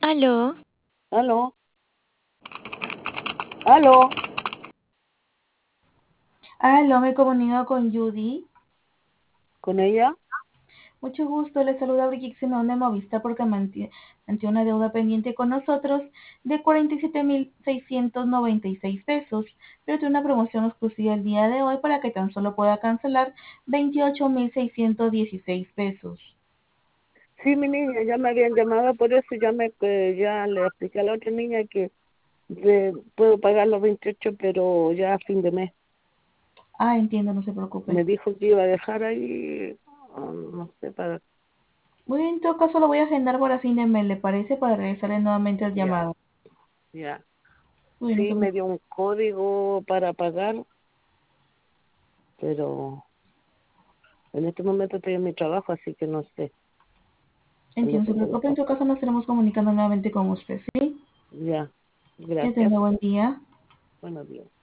Aló, Aló, aló, Aló, me comunico con Judy. con ella. Mucho gusto, le saluda Brigitte Simón de Movistar porque mantiene una deuda pendiente con nosotros de 47.696 pesos, pero tiene una promoción exclusiva el día de hoy para que tan solo pueda cancelar 28.616 pesos. Sí, mi niña, ya me habían llamado por eso, ya le expliqué a la otra niña que puedo pagar los 28, pero ya a fin de mes. Ah, entiendo, no se Me preocupe. dijo que iba a dejar ahí, no sé, Muy bien, en todo caso lo voy a agendar para fin de mes, ¿le parece? Para regresarle nuevamente el ya, llamado. ya. Muy bien, no se Sí, me preocupe. dio un código para pagar, pero en este momento estoy en mi trabajo, así que no sé cuándo Entiendo, no se se puede preocupe, en todo pasar. caso nos estaremos comunicando nuevamente con usted, ¿sí? Ya, Que gracias. tenga buen día. Buenos días.